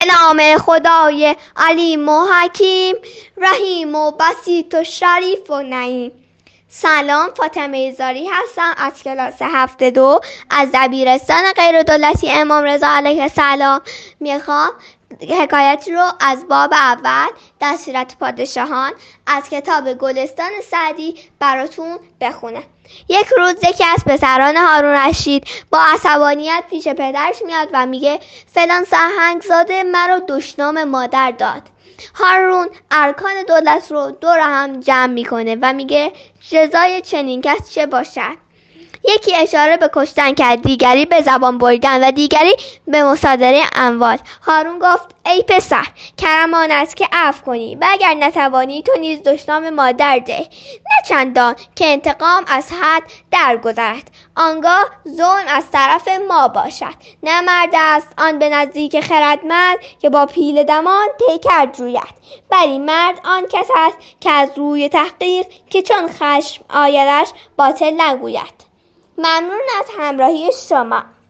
به نام خدای علیم و حکیم، رحیم و بسیط و شریف و نعیم. سلام، فاطمه زاری هستم از کلاس 7-2 از دبیرستان غیردولتی امام رضا علیه السلام. میخوام حکایتی رو از باب اول در سیرت پادشاهان از کتاب گلستان سعدی براتون بخونم. یک روز یکی از پسران هارون رشید با عصبانیت پیش پدرش میاد و میگه فلان سرهنگزاده مرا دشنام مادر داد. هارون ارکان دولت رو دور هم جمع میکنه و میگه جزای چنین کس چه باشد؟ یکی اشاره به کشتن کرد، دیگری به زبان بریدن و دیگری به مصادره اموال. هارون گفت ای پسر، کرم آن است که عفو کنی و اگر نتوانی تو نیز دشنام مادر ده، نه چندان که انتقام از حد درگذرد. آنگاه ظلم از طرف ما باشد. نه مرد است آن به نزدیک خردمند که با پیل دمان پیکر جوید، بلی مرد آن کس است که از روی تحقیق که چون خشم آیدش باطل نگوید. ممنون از همراهی شما.